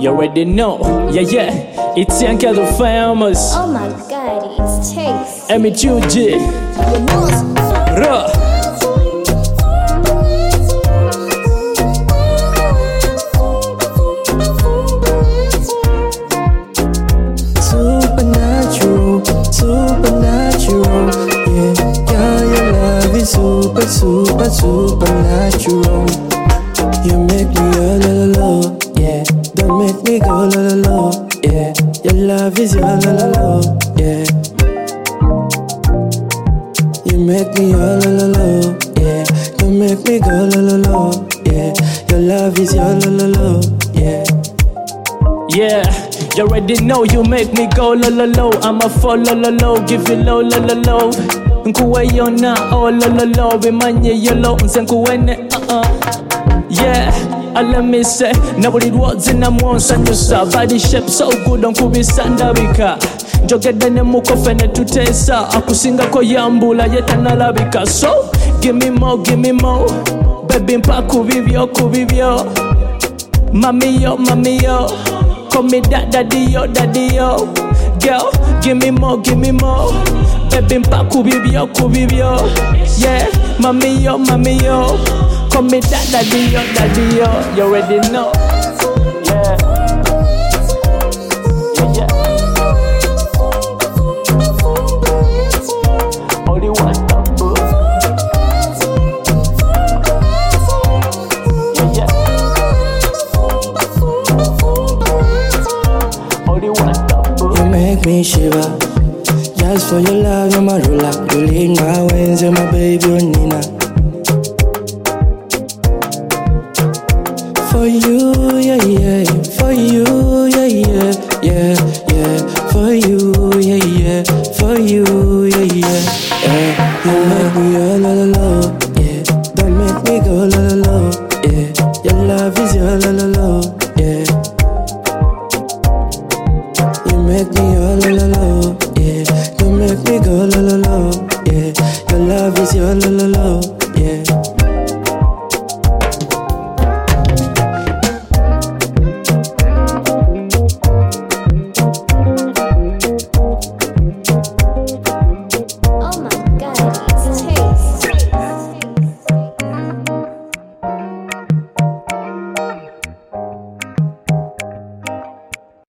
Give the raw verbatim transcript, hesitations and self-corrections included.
You already know, yeah, yeah. It's Yankee the famous. Oh my god, it's Chase. M H U G. Ra. Supernatural, supernatural, yeah. Girl, your love is super, super, supernatural. You make me all alone, yeah. Don't make me go la la la, yeah. Your love is your la la la, yeah. You make me all la la la, yeah. Don't make me go la la la, yeah. Your love is your la la la, yeah. Yeah, you already know you make me go la la low. I'ma fall la la low, give you low la la low. Nkuwe yona oh la la low, bimanye yellow, nse nkuwene uh uh. Yeah, I let me say, nobody words in a monster and you saw body shape so good on kubi sandabika. Jogeda ne mukofene tutesa, akusinga ko yambula yeta nalabika. So, give me more, give me more. Baby mpa kubibyo, kubibyo. Mami yo, mami yo. Call me that daddy yo, daddy yo. Girl, give me more, give me more. Baby mpa kubibyo, kubibyo. Yeah, mami yo, mami yo. Call me that daddy yo, daddy yo. You already know. Yeah. Yeah, yeah. Only one number. Yeah, yeah. Only one number. You make me shiver. Just for your love, you're my ruler. You lead my ways, you're my baby, you're Nina. For you, yeah, yeah. For you, yeah, yeah, yeah, yeah. For you, yeah, yeah. For you, yeah, yeah, yeah. You make me all la la la, yeah. Don't make me go la la la, yeah. Your love is your la la la, yeah. You make me all la la la, yeah. Don't make me go la la la, yeah. Your love is your la la la.